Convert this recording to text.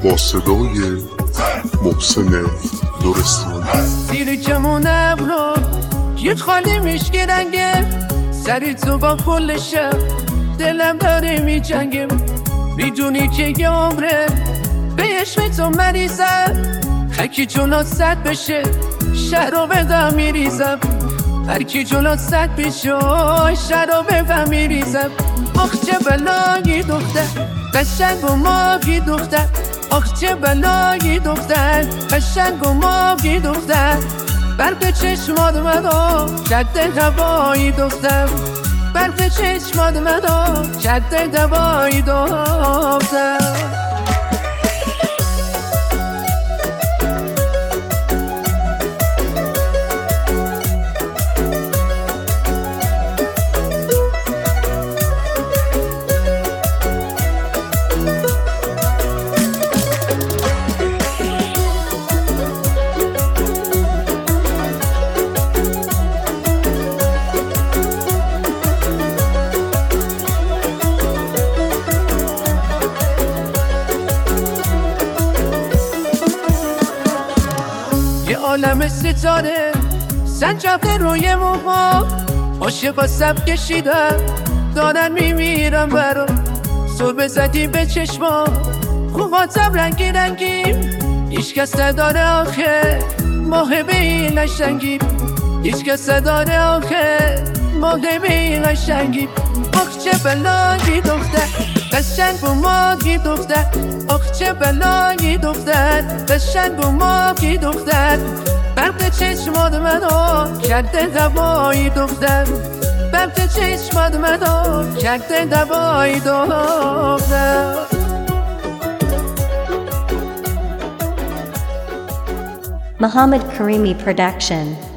با صدای محسن درستانی. زیر کمونم رو یه خالی میشگرنگه، سری تو با کل شب دلم داره میجنگه. میدونی که یه عمره به عشق تو مریضم، هرکی جلو صد بشه شهر رو بدم میریزم. هرکی جلو صد بشه شهر رو بدم میریزم. آخ چه بلایی دختر قشنگ و ماهی دختر، آخ چه بلایی دختر قشنگ و ماهی دختر. برق چشمات منو کرده هوایی دختر، برق چشمات منو کرده هوایی دختر. یه عالم ستاره سنجاقه روی موها، عاشقا سب کشیدم دارن میمیرم برا. صبح زدی به چشما خوباتم رنگی رنگیم، هیچ کس نداره آخه ماه به این قشنگی، هیچ کس نداره آخه ماه به این قشنگی. آخ چه بلایی دختر قشنگ و ماهی دختر، آخ چه بلایی دختر قشنگ و ماهی دختر. برق چشمات منو کرده دوایی دختر، برق چشمات منو کرده دوایی دختر. Muhammad Karimi Production.